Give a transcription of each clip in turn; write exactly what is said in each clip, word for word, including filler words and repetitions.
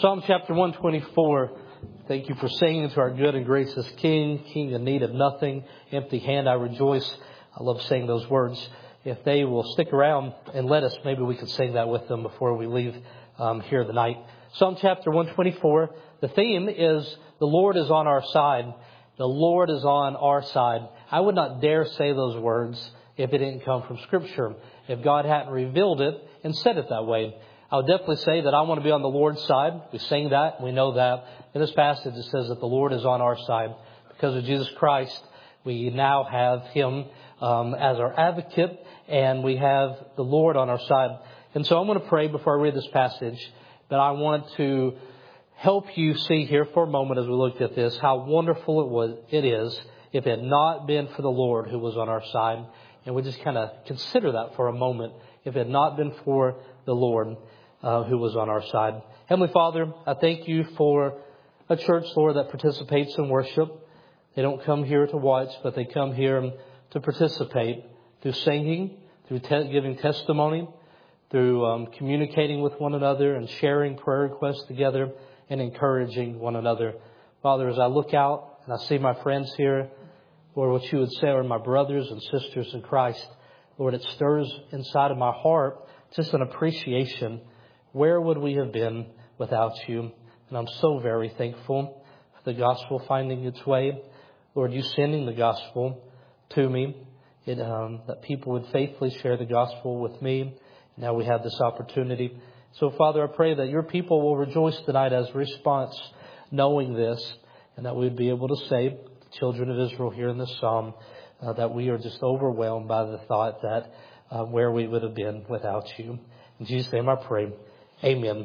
Psalm chapter one twenty-four. Thank you for singing to our good and gracious King, King in need of nothing, empty hand I rejoice. I love saying those words. If they will stick around and let us, maybe we could sing that with them before we leave um, here tonight. Psalm chapter one twenty-four. The theme is the Lord is on our side. The Lord is on our side. I would not dare say those words if it didn't come from Scripture, if God hadn't revealed it and said it that way. I would definitely say that I want to be on the Lord's side. We sing that. We know that. In this passage, it says that the Lord is on our side. Because of Jesus Christ, we now have Him um, as our advocate, and we have the Lord on our side. And so I'm going to pray before I read this passage, but I want to help you see here for a moment as we look at this how wonderful it was. It is if it had not been for the Lord who was on our side. And we just kind of consider that for a moment. If it had not been for the Lord uh, who was on our side. Heavenly Father, I thank you for a church, Lord, that participates in worship. They don't come here to watch, but they come here to participate through singing, through te- giving testimony, through um, communicating with one another and sharing prayer requests together and encouraging one another. Father, as I look out and I see my friends here, Lord, what you would say are my brothers and sisters in Christ. Lord, it stirs inside of my heart just an appreciation. Where would we have been without you? And I'm so very thankful for the gospel finding its way. Lord, you sending the gospel to me, it, um, that people would faithfully share the gospel with me. Now we have this opportunity. So, Father, I pray that your people will rejoice tonight as a response, knowing this, and that we would be able to say, the children of Israel here in this psalm, uh, that we are just overwhelmed by the thought that uh, where we would have been without you. In Jesus' name I pray. Amen.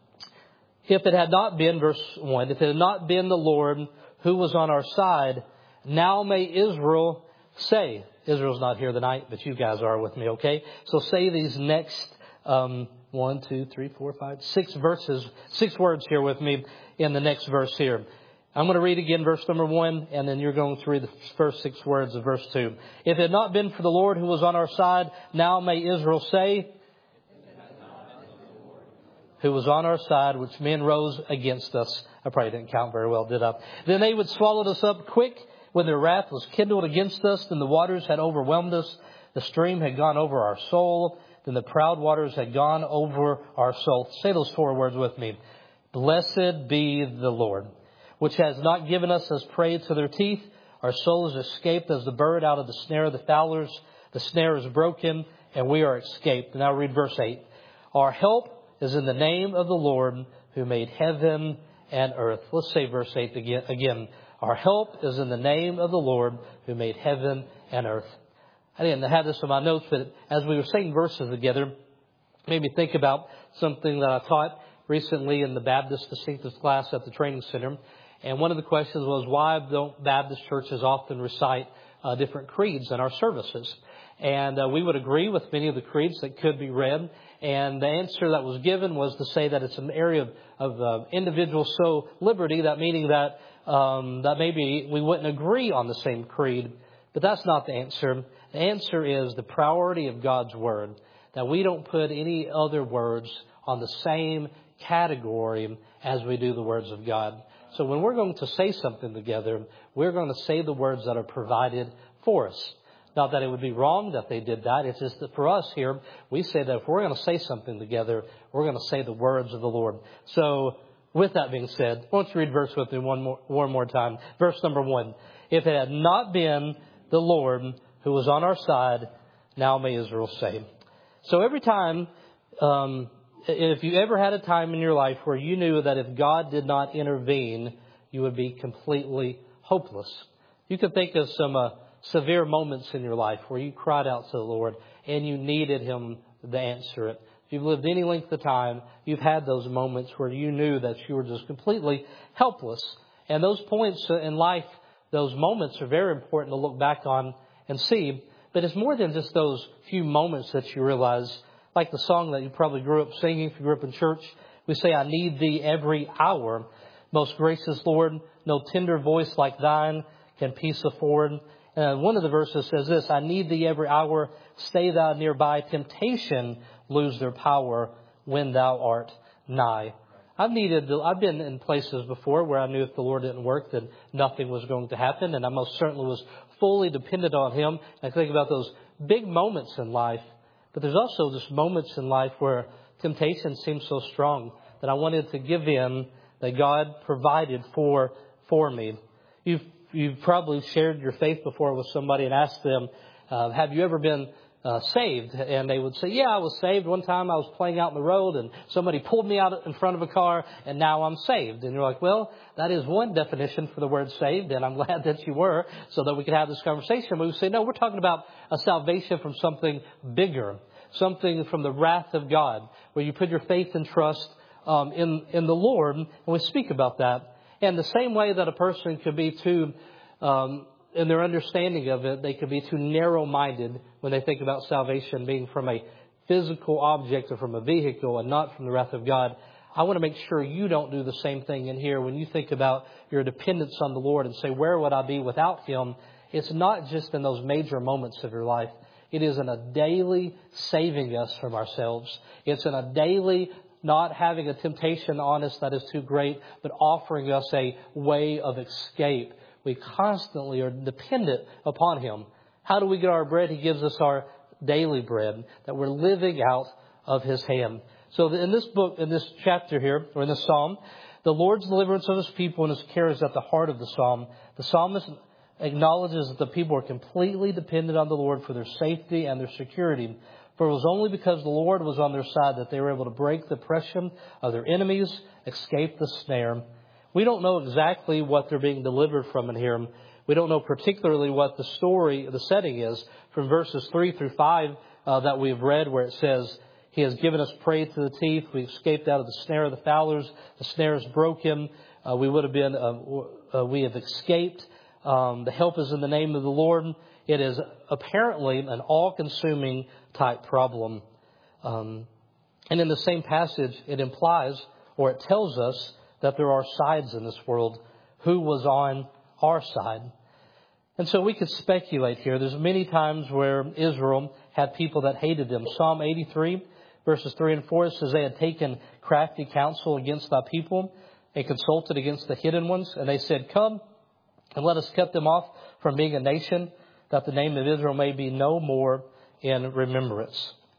If it had not been, verse one, if it had not been the Lord who was on our side, now may Israel say. Israel's not here tonight, but you guys are with me, okay? So say these next um, one, two, three, four, five, six verses, six words here with me in the next verse here. I'm going to read again verse number one, and then you're going to read the first six words of verse two. If it had not been for the Lord who was on our side, now may Israel say, who was on our side, which men rose against us. I probably didn't count very well, did I? Then they would swallow us up quick when their wrath was kindled against us. Then the waters had overwhelmed us. The stream had gone over our soul. Then the proud waters had gone over our soul. Say those four words with me. Blessed be the Lord, which has not given us as prey to their teeth. Our souls escaped as the bird out of the snare of the fowlers. The snare is broken, and we are escaped. Now read verse eight. Our help is in the name of the Lord who made heaven and earth. Let's say verse eight again. again. Our help is in the name of the Lord who made heaven and earth. I didn't have this in my notes, but as we were saying verses together, it made me think about something that I taught recently in the Baptist distinctives class at the training center. And one of the questions was, why don't Baptist churches often recite uh, different creeds in our services? And uh, we would agree with many of the creeds that could be read. And the answer that was given was to say that it's an area of, of uh, individual so liberty, that meaning that um, that maybe we wouldn't agree on the same creed. But that's not the answer. The answer is the priority of God's Word, that we don't put any other words on the same category as we do the words of God. So when we're going to say something together, we're going to say the words that are provided for us. Not that it would be wrong that they did that. It's just that for us here, we say that if we're going to say something together, we're going to say the words of the Lord. So with that being said, why don't you read verse with me one more, one more time. Verse number one. If it had not been the Lord who was on our side, now may Israel say. So every time, um, if you ever had a time in your life where you knew that if God did not intervene, you would be completely hopeless. You could think of some uh, severe moments in your life where you cried out to the Lord and you needed Him to answer it. If you've lived any length of time, you've had those moments where you knew that you were just completely helpless. And those points in life, those moments are very important to look back on and see. But it's more than just those few moments that you realize, like the song that you probably grew up singing if you grew up in church. We say, I need thee every hour. Most gracious Lord, no tender voice like thine can peace afford. And one of the verses says this, I need thee every hour. Stay thou nearby. Temptation lose their power when thou art nigh. I've needed, to, I've been in places before where I knew if the Lord didn't work, then nothing was going to happen. And I most certainly was fully dependent on Him. I think about those big moments in life. But there's also just moments in life where temptation seems so strong that I wanted to give in, that God provided for, for me. You've, you've probably shared your faith before with somebody and asked them, uh, have you ever been Uh, saved? And they would say, yeah, I was saved. One time I was playing out in the road and somebody pulled me out in front of a car and now I'm saved. And you're like, well, that is one definition for the word saved, and I'm glad that you were, so that we could have this conversation. But we say, no, we're talking about a salvation from something bigger, something from the wrath of God, where you put your faith and trust um, in, in the Lord. And we speak about that. And the same way that a person could be too um, in their understanding of it, they could be too narrow-minded when they think about salvation being from a physical object or from a vehicle and not from the wrath of God. I want to make sure you don't do the same thing in here when you think about your dependence on the Lord and say, where would I be without Him? It's not just in those major moments of your life. It is in a daily saving us from ourselves. It's in a daily not having a temptation on us that is too great, but offering us a way of escape. We constantly are dependent upon Him. How do we get our bread? He gives us our daily bread that we're living out of His hand. So in this book, in this chapter here, or in this psalm, the Lord's deliverance of His people and His care is at the heart of the psalm. The psalmist acknowledges that the people are completely dependent on the Lord for their safety and their security. For it was only because the Lord was on their side that they were able to break the oppression of their enemies, escape the snare. We don't know exactly what they're being delivered from in here. We don't know particularly what the story, the setting is from verses three through five uh, that we've read, where it says, He has given us prey to the teeth. We escaped out of the snare of the fowlers. The snare is broken. Uh, we would have been, uh, uh, we have escaped. Um, the help is in the name of the Lord. It is apparently an all-consuming type problem. Um, and in the same passage, it implies, or it tells us, that there are sides in this world. Who was on our side? And so we could speculate here. There's many times where Israel had people that hated them. Psalm eighty-three, verses three and four, says they had taken crafty counsel against thy people and consulted against the hidden ones. And they said, come and let us cut them off from being a nation, that the name of Israel may be no more in remembrance.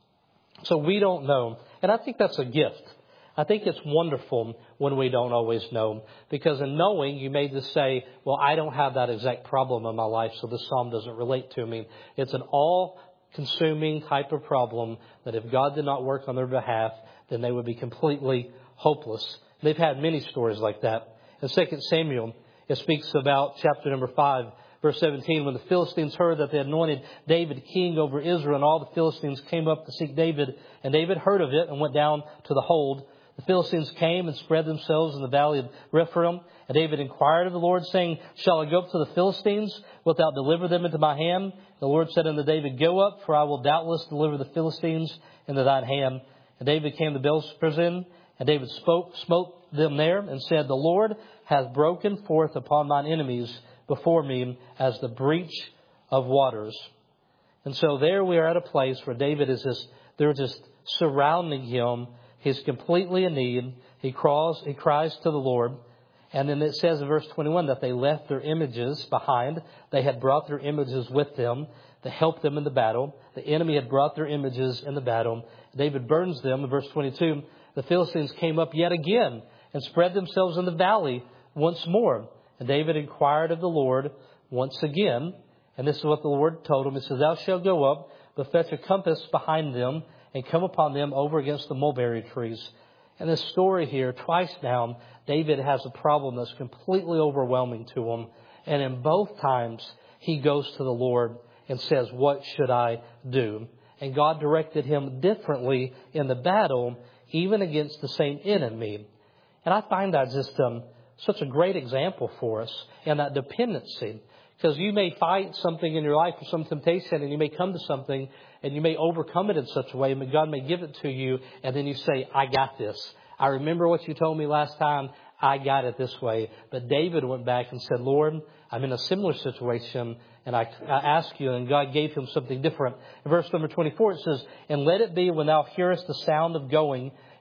So we don't know. And I think that's a gift. I think it's wonderful when we don't always know, because in knowing, you may just say, well, I don't have that exact problem in my life, so this psalm doesn't relate to me. It's an all-consuming type of problem that if God did not work on their behalf, then they would be completely hopeless. They've had many stories like that. In Second Samuel, it speaks about chapter number five, verse seventeen, when the Philistines heard that they had anointed David king over Israel, and all the Philistines came up to seek David, and David heard of it and went down to the hold. The Philistines came and spread themselves in the valley of Rephaim. And David inquired of the Lord, saying, shall I go up to the Philistines? Wilt thou deliver them into my hand? The Lord said unto David, go up, for I will doubtless deliver the Philistines into thine hand. And David came to Baalperazim, and David spoke, smote them there, and said, the Lord hath broken forth upon mine enemies before me as the breach of waters. And so there we are at a place where David is just, they're just surrounding him. He's completely in need. He cries, he cries to the Lord. And then it says in verse twenty-one that they left their images behind. They had brought their images with them to help them in the battle. The enemy had brought their images in the battle. David burns them. In verse twenty-two, the Philistines came up yet again and spread themselves in the valley once more. And David inquired of the Lord once again. And this is what the Lord told him. He says, thou shalt go up, but fetch a compass behind them, and come upon them over against the mulberry trees. And this story here, twice now, David has a problem that's completely overwhelming to him. And in both times, he goes to the Lord and says, what should I do? And God directed him differently in the battle, even against the same enemy. And I find that just um, such a great example for us, and that dependency. Because you may fight something in your life or some temptation, and you may come to something and you may overcome it in such a way, and God may give it to you, and then you say, I got this. I remember what you told me last time. I got it this way. But David went back and said, Lord, I'm in a similar situation, and I, I ask you, and God gave him something different. In verse number twenty-four, it says, and let it be when thou hearest the sound of going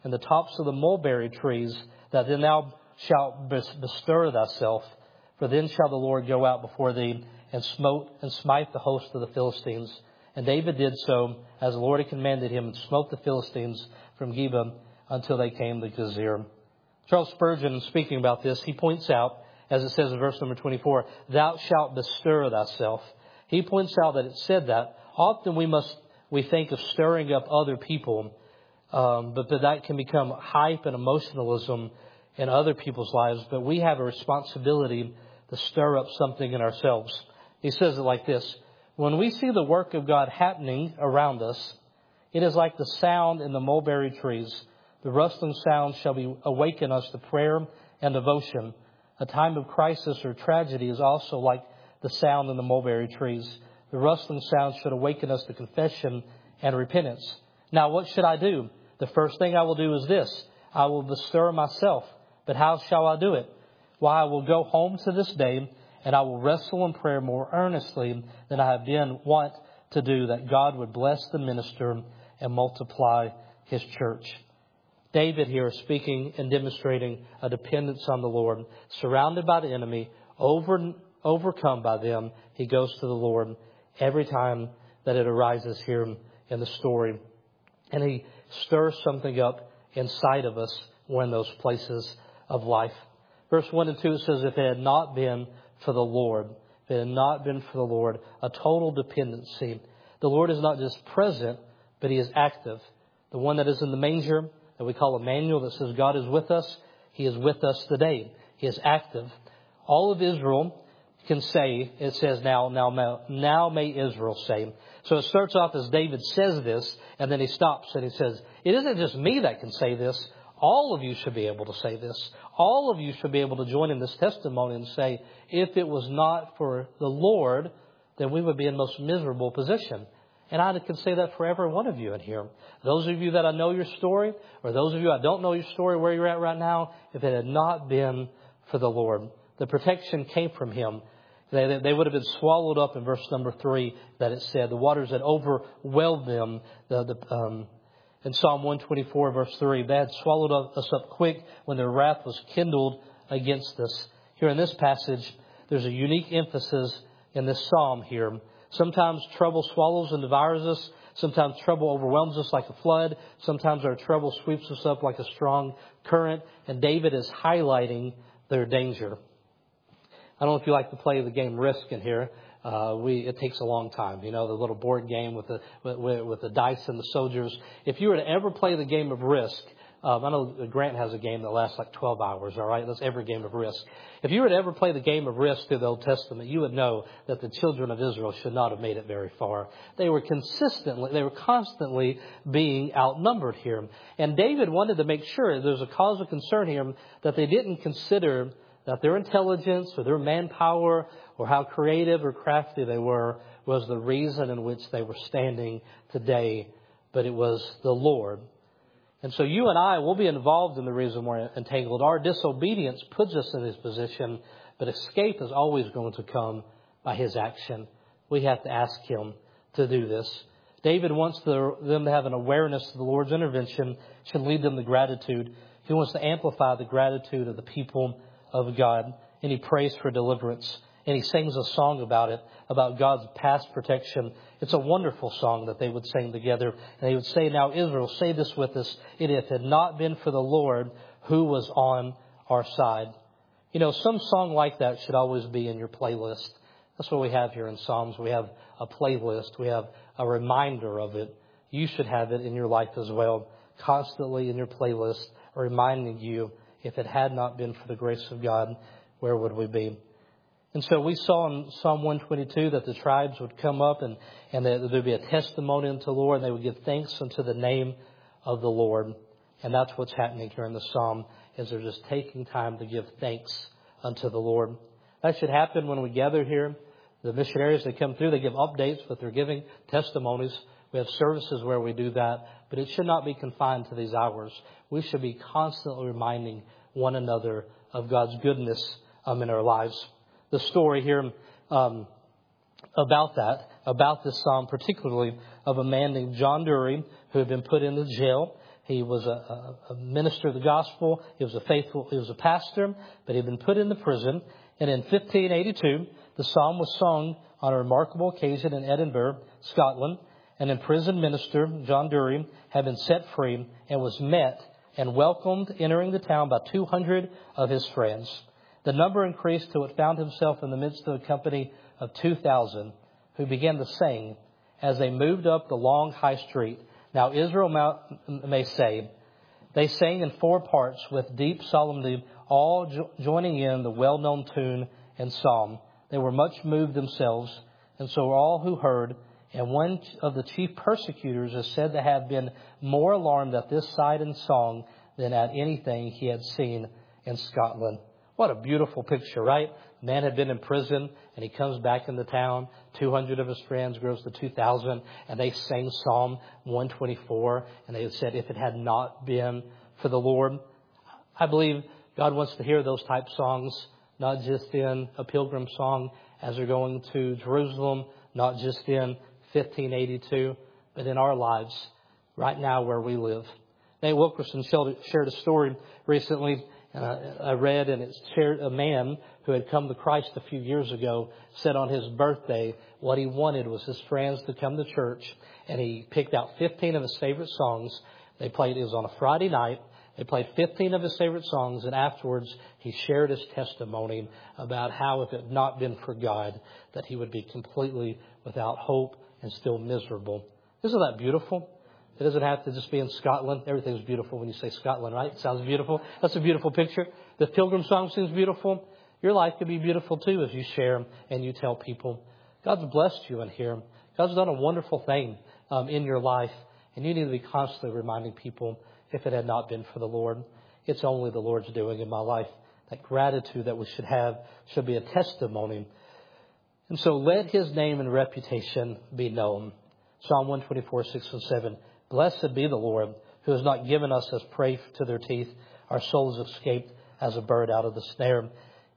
and the tops of the mulberry trees, that then thou shalt bestir thyself. For then shall the Lord go out before thee, and smote and smite the host of the Philistines. And David did so, as the Lord had commanded him, and smote the Philistines from Geba until they came to Gezer. Charles Spurgeon, speaking about this, he points out, as it says in verse number twenty-four, thou shalt bestir thyself. He points out that it said that. Often we must, we think of stirring up other people, um, but that, that can become hype and emotionalism in other people's lives. But we have a responsibility to stir up something in ourselves. He says it like this: when we see the work of God happening around us, it is like the sound in the mulberry trees. The rustling sound shall be awaken us to prayer and devotion. A time of crisis or tragedy is also like the sound in the mulberry trees. The rustling sound should awaken us to confession and repentance. Now, what should I do? The first thing I will do is this: I will bestir myself. But how shall I do it? Why, I will go home to this day, and I will wrestle in prayer more earnestly than I have been wont to do, that God would bless the minister and multiply His church. David here is speaking and demonstrating a dependence on the Lord. Surrounded by the enemy, over, overcome by them, he goes to the Lord every time that it arises here in the story. And he stirs something up inside of us when those places of life. Verse one and two says, if it had not been for the Lord, if it had not been for the Lord, a total dependency. The Lord is not just present, but He is active. The one that is in the manger, that we call Emmanuel, that says God is with us, He is with us today. He is active. All of Israel can say, it says now, now, now may Israel say. So it starts off as David says this, and then he stops and he says, it isn't just me that can say this. All of you should be able to say this. All of you should be able to join in this testimony and say, if it was not for the Lord, then we would be in most miserable position. And I can say that for every one of you in here. Those of you that I know your story, or those of you I don't know your story, where you're at right now, if it had not been for the Lord, the protection came from Him. They, they would have been swallowed up in verse number three that it said. The waters had overwhelmed them. The, the, um, in Psalm one twenty-four, verse three, they had swallowed us up quick when their wrath was kindled against us. Here in this passage, there's a unique emphasis in this psalm here. Sometimes trouble swallows and devours us. Sometimes trouble overwhelms us like a flood. Sometimes our trouble sweeps us up like a strong current. And David is highlighting their danger. I don't know if you like to play the game Risk in here. Uh, we, it takes a long time. You know, the little board game with the, with, with the dice and the soldiers. If you were to ever play the game of Risk, Um, I know Grant has a game that lasts like twelve hours, all right? That's every game of Risk. If you were to ever play the game of Risk through the Old Testament, you would know that the children of Israel should not have made it very far. They were consistently, they were constantly being outnumbered here. And David wanted to make sure there's a cause of concern here that they didn't consider that their intelligence or their manpower or how creative or crafty they were was the reason in which they were standing today, but it was the Lord. And so you and I will be involved in the reason we're entangled. Our disobedience puts us in this position, but escape is always going to come by His action. We have to ask Him to do this. David wants the, them to have an awareness of the Lord's intervention, should lead them to gratitude. He wants to amplify the gratitude of the people of God, and he prays for deliverance. And he sings a song about it, about God's past protection. It's a wonderful song that they would sing together. And they would say, now Israel, say this with us. It had not been for the Lord who was on our side. You know, some song like that should always be in your playlist. That's what we have here in Psalms. We have a playlist. We have a reminder of it. You should have it in your life as well. Constantly in your playlist, reminding you, if it had not been for the grace of God, where would we be? And so we saw in Psalm one twenty-two that the tribes would come up and, and that there would be a testimony unto the Lord, and they would give thanks unto the name of the Lord. And that's what's happening here in the Psalm, is they're just taking time to give thanks unto the Lord. That should happen when we gather here. The missionaries, they come through, they give updates, but they're giving testimonies. We have services where we do that, but it should not be confined to these hours. We should be constantly reminding one another of God's goodness um, in our lives. The story here um, about that, about this psalm, particularly of a man named John Dury, who had been put into jail. He was a, a, a minister of the gospel. He was a faithful, he was a pastor, but he had been put into prison. And in fifteen eighty-two, the psalm was sung on a remarkable occasion in Edinburgh, Scotland. An imprisoned minister, John Dury, had been set free and was met and welcomed entering the town by two hundred of his friends. The number increased till it found himself in the midst of a company of two thousand who began to sing as they moved up the long high street. Now Israel may say, they sang in four parts with deep solemnity, all jo- joining in the well-known tune and psalm. They were much moved themselves, and so were all who heard. And one of the chief persecutors is said to have been more alarmed at this sight and song than at anything he had seen in Scotland. What a beautiful picture, right? The man had been in prison, and he comes back into town. two hundred of his friends grows to two thousand, and they sang Psalm one twenty-four. And they said, if it had not been for the Lord. I believe God wants to hear those type songs, not just in a pilgrim song as they're going to Jerusalem, not just in fifteen eighty-two, but in our lives right now where we live. Nate Wilkerson shared a story recently uh, I read, and it shared a man who had come to Christ a few years ago said on his birthday what he wanted was his friends to come to church, and he picked out fifteen of his favorite songs. They played, it was on a Friday night. They played fifteen of his favorite songs, and afterwards he shared his testimony about how if it had not been for God, that he would be completely without hope and still miserable. Isn't that beautiful? It doesn't have to just be in Scotland. Everything's beautiful when you say Scotland, right? It sounds beautiful. That's a beautiful picture. The Pilgrim song seems beautiful. Your life could be beautiful too as you share and you tell people. God's blessed you in here. God's done a wonderful thing um, in your life. And you need to be constantly reminding people, if it had not been for the Lord, it's only the Lord's doing in my life. That gratitude that we should have should be a testimony. And so let his name and reputation be known. Psalm one twenty-four, six and seven. Blessed be the Lord, who has not given us as prey to their teeth. Our souls escaped as a bird out of the snare.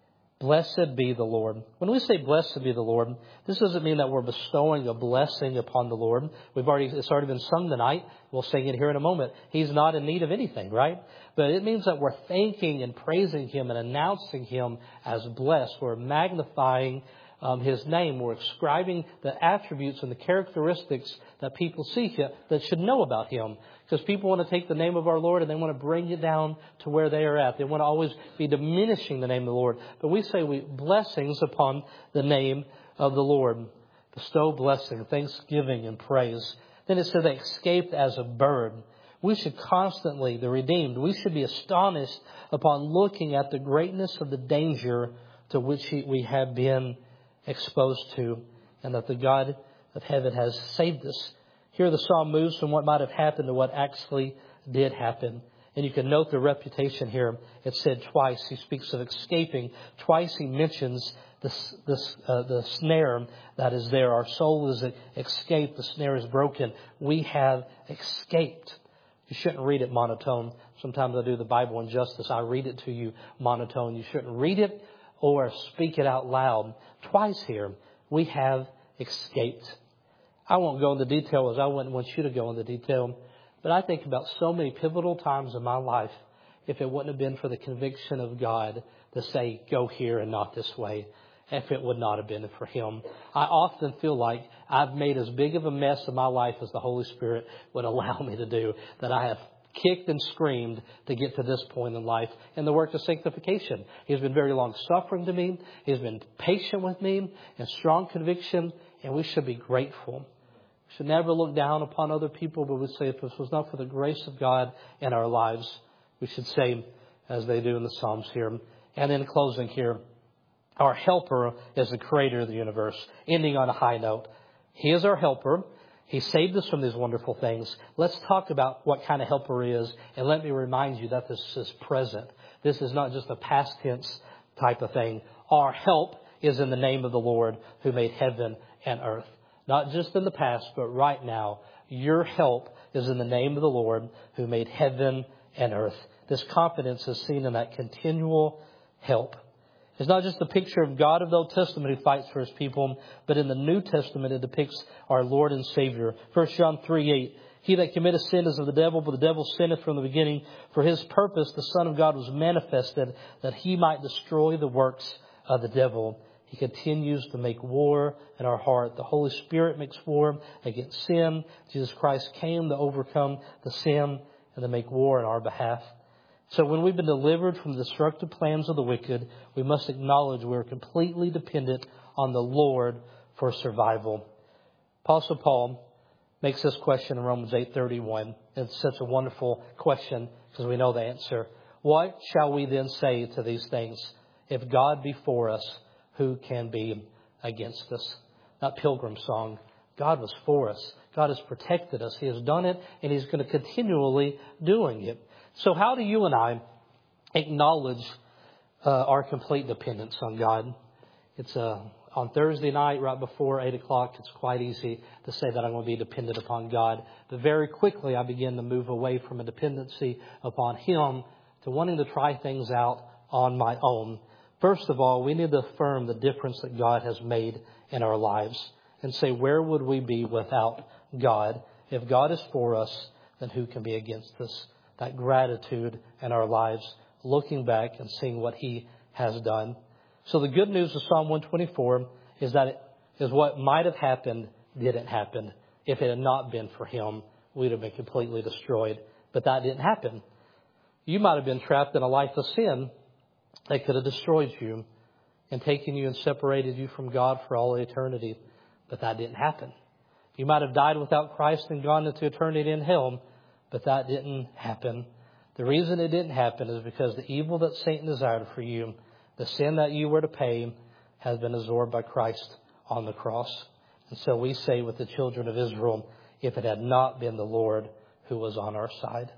Blessed be the Lord. When we say blessed be the Lord, this doesn't mean that we're bestowing a blessing upon the Lord. We've already, it's already been sung tonight. We'll sing it here in a moment. He's not in need of anything, right? But it means that we're thanking and praising him and announcing him as blessed. We're magnifying um, his name. We're ascribing the attributes and the characteristics that people see here that should know about him. Because people want to take the name of our Lord and they want to bring it down to where they are at. They want to always be diminishing the name of the Lord. But we say we blessings upon the name of the Lord. Bestow blessing, thanksgiving, and praise. Then it said they escaped as a bird. We should constantly, the redeemed, we should be astonished upon looking at the greatness of the danger to which we have been exposed to, and that the God of heaven has saved us. Here the psalm moves from what might have happened to what actually did happen. And you can note the reputation here. It said twice. He speaks of escaping. Twice he mentions this, this, uh, the snare that is there. Our soul is escaped. The snare is broken. We have escaped. You shouldn't read it monotone. Sometimes I do the Bible injustice. I read it to you monotone. You shouldn't read it or speak it out loud. Twice here, we have escaped. I won't go into detail as I wouldn't want you to go into detail. But I think about so many pivotal times in my life, if it wouldn't have been for the conviction of God to say, go here and not this way, if it would not have been for him. I often feel like I've made as big of a mess of my life as the Holy Spirit would allow me to do, that I have kicked and screamed to get to this point in life in the work of sanctification. He's been very long suffering to me. He's been patient with me and strong conviction, and we should be grateful. We should never look down upon other people, but we say if this was not for the grace of God in our lives, we should say as they do in the Psalms here. And in closing here, our helper is the creator of the universe, ending on a high note. He is our helper. He saved us from these wonderful things. Let's talk about what kind of helper he is. And let me remind you that this is present. This is not just a past tense type of thing. Our help is in the name of the Lord who made heaven and earth. Not just in the past, but right now. Your help is in the name of the Lord who made heaven and earth. This confidence is seen in that continual help. It's not just a picture of God of the Old Testament who fights for his people, but in the New Testament it depicts our Lord and Savior. First John three eight, He that committeth sin is of the devil, but the devil sinneth from the beginning. For his purpose the Son of God was manifested, that he might destroy the works of the devil. He continues to make war in our heart. The Holy Spirit makes war against sin. Jesus Christ came to overcome the sin and to make war in our behalf. So when we've been delivered from the destructive plans of the wicked, we must acknowledge we are completely dependent on the Lord for survival. Apostle Paul makes this question in Romans eight thirty-one. It's such a wonderful question because we know the answer. What shall we then say to these things? If God be for us, who can be against us? That pilgrim song. God was for us. God has protected us. He has done it, and He's going to continually doing it. So how do you and I acknowledge uh, our complete dependence on God? It's uh, on Thursday night, right before eight o'clock, it's quite easy to say that I'm going to be dependent upon God. But very quickly, I begin to move away from a dependency upon Him to wanting to try things out on my own. First of all, we need to affirm the difference that God has made in our lives and say, where would we be without God? If God is for us, then who can be against us? That gratitude in our lives, looking back and seeing what He has done. So the good news of Psalm one twenty-four is that it is what might have happened didn't happen. If it had not been for Him, we'd have been completely destroyed. But that didn't happen. You might have been trapped in a life of sin that could have destroyed you and taken you and separated you from God for all eternity. But that didn't happen. You might have died without Christ and gone into eternity in hell. But that didn't happen. The reason it didn't happen is because the evil that Satan desired for you, the sin that you were to pay, has been absorbed by Christ on the cross. And so we say with the children of Israel, if it had not been the Lord who was on our side.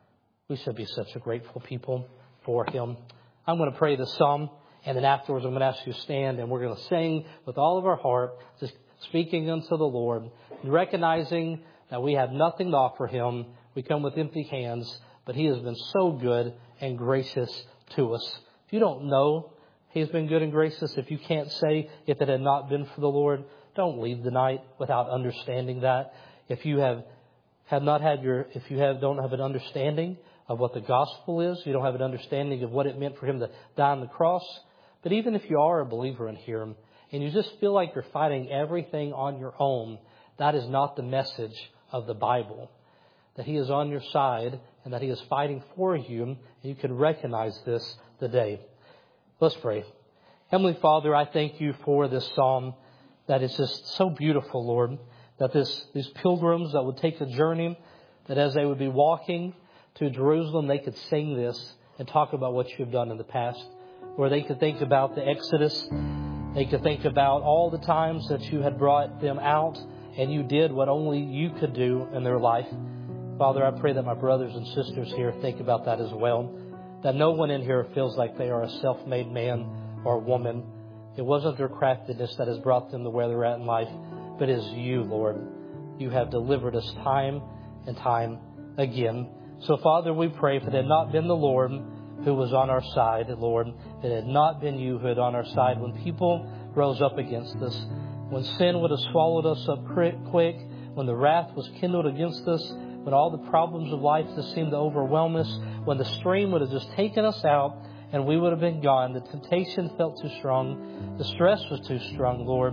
We should be such a grateful people for Him. I'm going to pray this psalm, and then afterwards I'm going to ask you to stand, and we're going to sing with all of our heart, just speaking unto the Lord, and recognizing that we have nothing to offer Him. We come with empty hands, but He has been so good and gracious to us. If you don't know He's been good and gracious, if you can't say if it had not been for the Lord, don't leave the night without understanding that. If you have have not had your, if you have don't have an understanding of what the gospel is, you don't have an understanding of what it meant for Him to die on the cross. But even if you are a believer in here and you just feel like you're fighting everything on your own, that is not the message of the Bible. That He is on your side and that He is fighting for you, and you can recognize this today. Let's pray. Heavenly Father, I thank You for this psalm that is just so beautiful, Lord, that this these pilgrims that would take a journey, that as they would be walking to Jerusalem, they could sing this and talk about what You've done in the past, where they could think about the Exodus. They could think about all the times that You had brought them out and You did what only You could do in their life. Father, I pray that my brothers and sisters here think about that as well. That no one in here feels like they are a self-made man or woman. It wasn't their craftiness that has brought them to where they're at in life, but it is You, Lord. You have delivered us time and time again. So, Father, we pray if it had not been the Lord who was on our side, Lord, if it had not been You who had on our side when people rose up against us, when sin would have swallowed us up quick, when the wrath was kindled against us, when all the problems of life just seemed to overwhelm us, when the stream would have just taken us out and we would have been gone, the temptation felt too strong, the stress was too strong, Lord,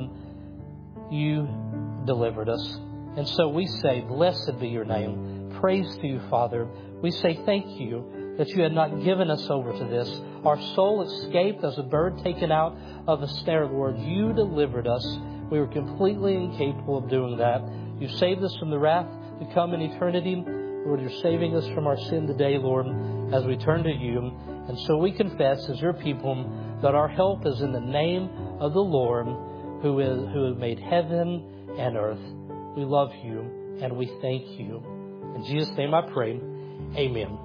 You delivered us. And so we say, blessed be Your name. Praise to You, Father. We say thank You that You had not given us over to this. Our soul escaped as a bird taken out of a snare, Lord. You delivered us. We were completely incapable of doing that. You saved us from the wrath to come in eternity. Lord, You're saving us from our sin today, Lord, as we turn to You. And so we confess as Your people that our help is in the name of the Lord who is who made heaven and earth. We love You and we thank You. In Jesus' name I pray. Amen.